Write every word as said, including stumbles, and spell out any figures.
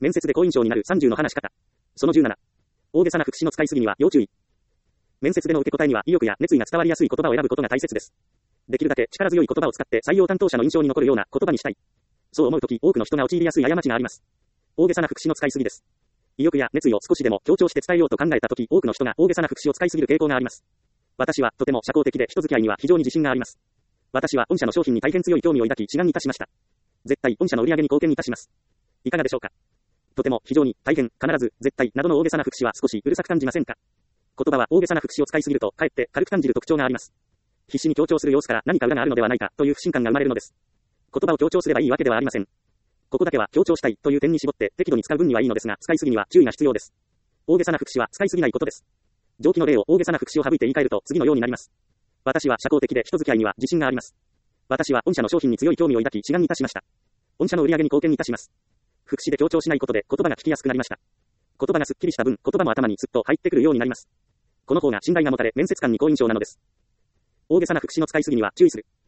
面接で好印象になるさんじゅうの話し方。そのじゅうなな。大げさな副詞の使いすぎには要注意。面接での受け答えには意欲や熱意が伝わりやすい言葉を選ぶことが大切です。できるだけ力強い言葉を使って採用担当者の印象に残るような言葉にしたい。そう思うとき多くの人が陥りやすい過ちがあります。大げさな副詞の使いすぎです。意欲や熱意を少しでも強調して伝えようと考えたとき多くの人が大げさな副詞を使いすぎる傾向があります。私はとても社交的で人付き合いには非常に自信があります。私は御社の商品に大変強い興味を抱き志願いたしました。絶対御社の売り上げに貢献いたします。いかがでしょうか。とても、非常に、大変、必ず、絶対などの大げさな副詞は少しうるさく感じませんか。言葉は大げさな副詞を使いすぎるとかえって軽く感じる特徴があります。必死に強調する様子から何か裏があるのではないかという不信感が生まれるのです。言葉を強調すればいいわけではありません。ここだけは強調したいという点に絞って適度に使う分にはいいのですが、使いすぎには注意が必要です。大げさな副詞は使いすぎないことです。上記の例を大げさな副詞を省いて言い換えると次のようになります。私は社交的で人付き合いには自信があります。私は御社の商品に強い興味を抱き志願いたしました。御社の売り上げに貢献いたします。副詞で強調しないことで言葉が聞きやすくなりました。言葉がすっきりした分、言葉も頭にすっと入ってくるようになります。この方が信頼が持たれ面接官に好印象なのです。大げさな副詞の使いすぎには注意する。